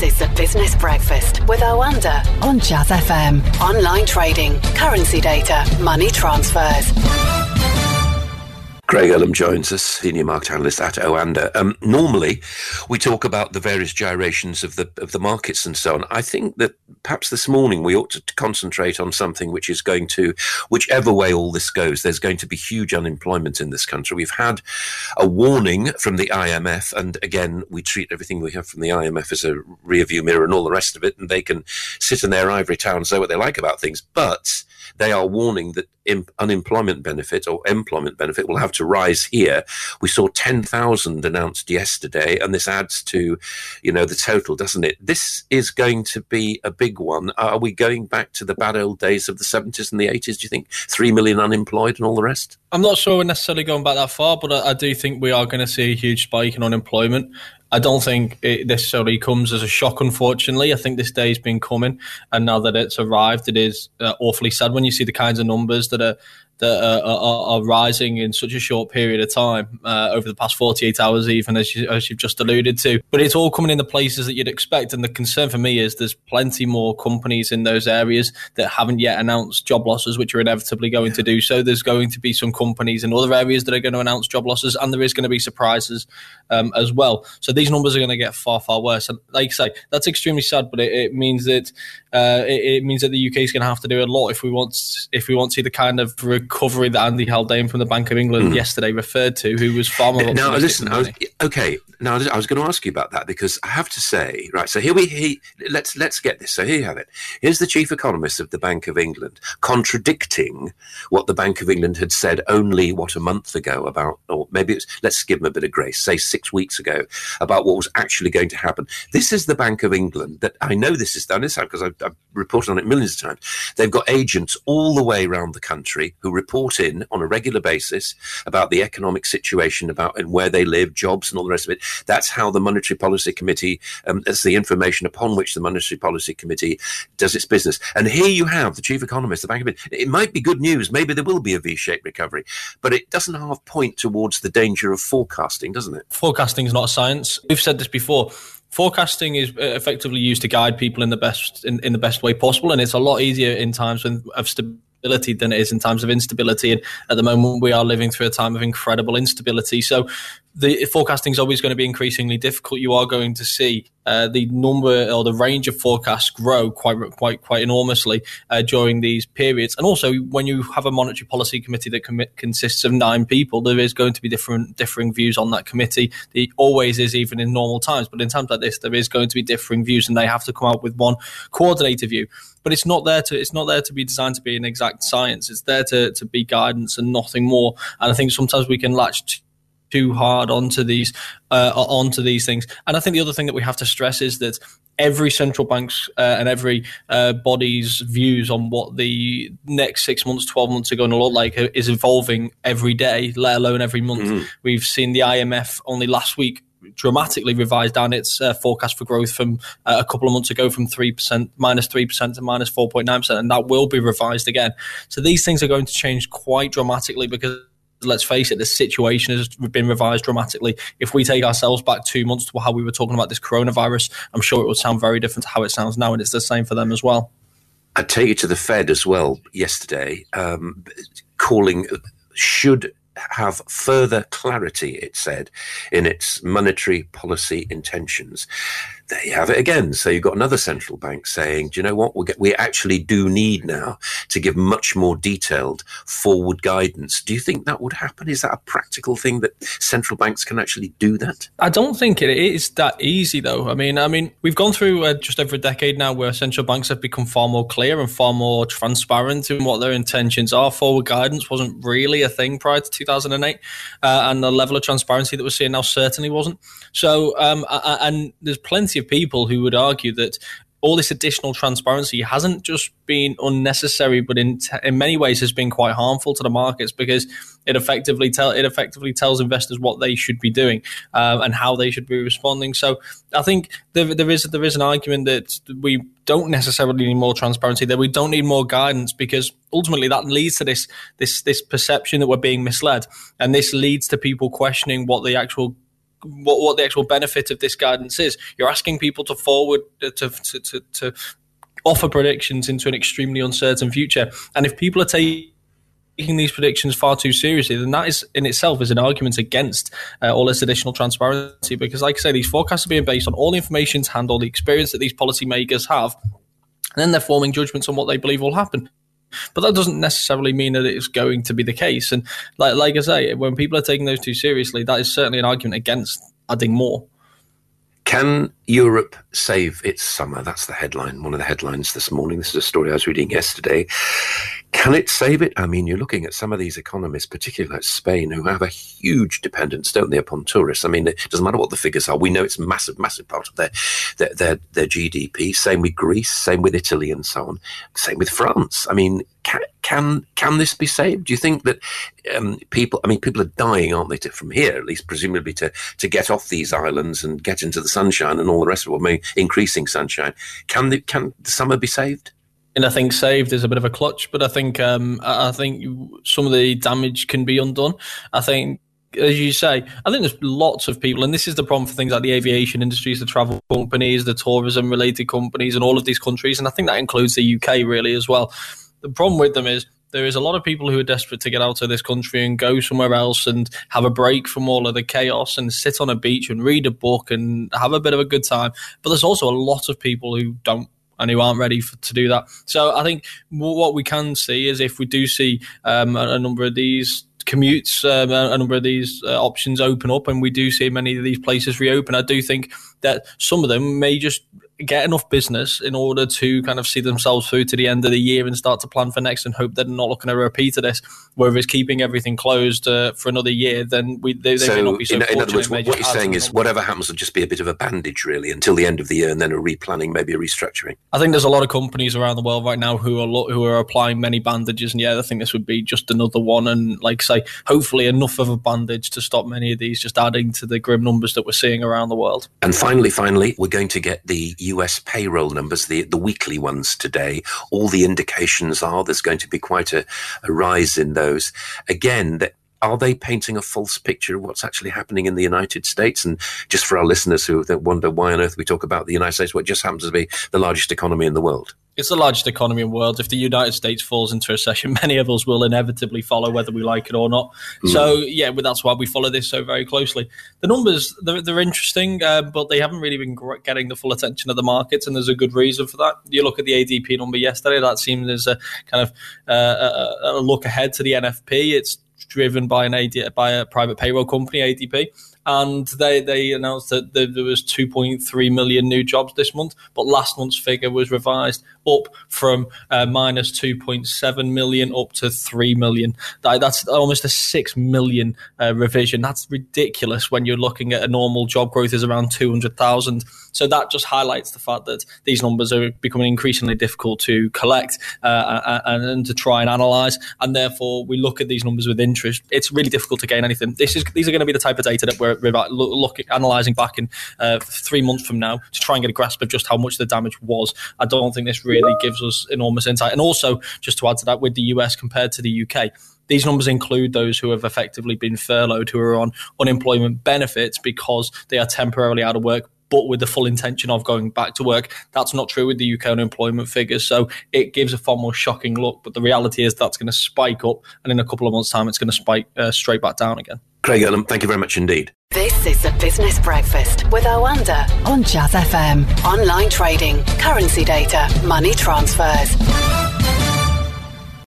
This is the Business Breakfast with Oanda on Jazz FM. Online trading, currency data, money transfers. Craig Ellum joins us, senior market analyst at Oanda. Normally, we talk about the various gyrations of the markets and so on. I think that perhaps this morning we ought to concentrate on something which is going to, whichever way all this goes, there's going to be huge unemployment in this country. We've had a warning from the IMF, and again, we treat everything we have from the IMF as a rearview mirror and all the rest of it, and they can sit in their ivory tower and say what they like about things, but they are warning that unemployment benefit or employment benefit will have to rise here. We saw 10,000 announced yesterday, and this adds to, the total, doesn't it? This is going to be a big one. Are we going back to the bad old days of the 70s and the 80s, do you think? 3 million unemployed and all the rest? I'm not sure we're necessarily going back that far, but I do think we are going to see a huge spike in unemployment. I don't think it necessarily comes as a shock, unfortunately. I think this day's been coming, and now that it's arrived, it is awfully sad when you see the kinds of numbers that are rising in such a short period of time, over the past 48 hours, even as you've just alluded to. But it's all coming in the places that you'd expect, and the concern for me is there's plenty more companies in those areas that haven't yet announced job losses, which are inevitably going to do so. There's going to be some companies in other areas that are going to announce job losses, and there is going to be surprises as well. So these numbers are going to get far, far worse. And like I say, that's extremely sad, but it means that it means that the UK is going to have to do a lot if we want to see the kind of recovery that Andy Haldane from the Bank of England yesterday referred to, who was far more optimistic. Now, listen, I was going to ask you about that, because I have to say, right, so let's get this. So here you have it. Here's the chief economist of the Bank of England contradicting what the Bank of England had said only, a month ago about, or maybe let's give him a bit of grace, say 6 weeks ago, about what was actually going to happen. This is the Bank of England that I know this is done, because I've reported on it millions of times. They've got agents all the way around the country who report in on a regular basis about the economic situation, about and where they live, jobs and all the rest of it. That's how the Monetary Policy Committee, that's the information upon which the Monetary Policy Committee does its business. And here you have the chief economist, the Bank of England. It might be good news. Maybe there will be a V-shaped recovery, but it doesn't half point towards the danger of forecasting, doesn't it? Forecasting is not a science. We've said this before. Forecasting is effectively used to guide people in the best way possible, and it's a lot easier in times of stability than it is in times of instability. And at the moment, we are living through a time of incredible instability. So the forecasting is always going to be increasingly difficult. You are going to see the number or the range of forecasts grow quite enormously during these periods. And also, when you have a monetary policy committee that consists of 9 people, there is going to be differing views on that committee. There always is, even in normal times. But in times like this, there is going to be differing views, and they have to come out with one coordinated view. But it's not there to be designed to be an exact science. It's there to be guidance and nothing more. And I think sometimes we can latch too hard onto these things. And I think the other thing that we have to stress is that every central bank's and every body's views on what the next 6 months, 12 months are going to look like is evolving every day, let alone every month. We've seen the IMF only last week dramatically revised down its forecast for growth from a couple of months ago from minus 3% to minus 4.9%, and that will be revised again. So these things are going to change quite dramatically, because let's face it, the situation has been revised dramatically. If we take ourselves back 2 months to how we were talking about this coronavirus, I'm sure it would sound very different to how it sounds now, and it's the same for them as well. I'd take you to the Fed as well yesterday, should have further clarity, it said, in its monetary policy intentions. There you have it again. So you've got another central bank saying, do you know what, we actually do need now to give much more detailed forward guidance. Do you think that would happen? Is that a practical thing that central banks can actually do that? I don't think it is that easy, though. I mean, we've gone through just over a decade now where central banks have become far more clear and far more transparent in what their intentions are. Forward guidance wasn't really a thing prior to 2008, and the level of transparency that we're seeing now certainly wasn't. So, and there's plenty of people who would argue that all this additional transparency hasn't just been unnecessary, but in many ways has been quite harmful to the markets, because it effectively tells investors what they should be doing and how they should be responding. So I think there is an argument that we don't necessarily need more transparency, that we don't need more guidance, because ultimately that leads to this perception that we're being misled, and this leads to people questioning what the actual what the actual benefit of this guidance is. You're asking people to forward to offer predictions into an extremely uncertain future, and if people are taking these predictions far too seriously, then that is in itself is an argument against all this additional transparency, because like I say, these forecasts are being based on all the information to hand, all the experience that these policymakers have, and then they're forming judgments on what they believe will happen. But that doesn't necessarily mean that it's going to be the case. And like I say, when people are taking those too seriously, that is certainly an argument against adding more. Can Europe save its summer? That's the headline, one of the headlines this morning. This is a story I was reading yesterday. Can it save it? I mean, you're looking at some of these economists, particularly like Spain, who have a huge dependence, don't they, upon tourists? I mean, it doesn't matter what the figures are. We know it's a massive, massive part of their GDP. Same with Greece, same with Italy and so on. Same with France. I mean, can this be saved? Do you think that people are dying, aren't they, from here, at least presumably to get off these islands and get into the sunshine and all the rest of it, maybe increasing sunshine. Can the summer be saved? And I think saved is a bit of a clutch, but I think some of the damage can be undone. I think, as you say, I think there's lots of people, and this is the problem for things like the aviation industries, the travel companies, the tourism-related companies, and all of these countries, and I think that includes the UK really as well. The problem with them is there is a lot of people who are desperate to get out of this country and go somewhere else and have a break from all of the chaos and sit on a beach and read a book and have a bit of a good time. But there's also a lot of people who don't and who aren't ready to do that. So I think what we can see is if we do see a number of these commutes, a number of these options open up, and we do see many of these places reopen, I do think that some of them may just get enough business in order to kind of see themselves through to the end of the year and start to plan for next and hope they're not looking at a repeat of this. Where if it's keeping everything closed for another year, then they may not be so fortunate. In other words, what you're saying is whatever happens will just be a bit of a bandage, really, until the end of the year, and then a replanning, maybe a restructuring. I think there's a lot of companies around the world right now who are applying many bandages, and yeah, I think this would be just another one, and like I say, hopefully enough of a bandage to stop many of these just adding to the grim numbers that we're seeing around the world. And finally, we're going to get the US payroll numbers, the weekly ones today. All the indications are there's going to be quite a rise in those. Again, are they painting a false picture of what's actually happening in the United States? And just for our listeners who wonder why on earth we talk about the United States, what just happens to be the largest economy in the world. It's the largest economy in the world. If the United States falls into recession, many of us will inevitably follow, whether we like it or not. So, yeah, that's why we follow this so very closely. The numbers, they're interesting, but they haven't really been getting the full attention of the markets, and there's a good reason for that. You look at the ADP number yesterday, that seems as a kind of a look ahead to the NFP. It's driven by a private payroll company, ADP. And they announced that there was 2.3 million new jobs this month, but last month's figure was revised up from minus 2.7 million up to 3 million. That's almost a 6 million revision. That's ridiculous when you're looking at a normal job growth is around 200,000. So that just highlights the fact that these numbers are becoming increasingly difficult to collect and to try and analyse. And therefore, we look at these numbers with interest. It's really difficult to gain anything. These are going to be the type of data that we're analysing back in 3 months from now to try and get a grasp of just how much the damage was. I don't think this really gives us enormous insight. And also, just to add to that, with the US compared to the UK, these numbers include those who have effectively been furloughed, who are on unemployment benefits because they are temporarily out of work, but with the full intention of going back to work. That's not true with the UK unemployment figures. So it gives a far more shocking look. But the reality is that's going to spike up, and in a couple of months' time, it's going to spike straight back down again. Craig Erlam, thank you very much indeed. This is the Business Breakfast with Owanda on Jazz FM. Online trading, currency data, money transfers.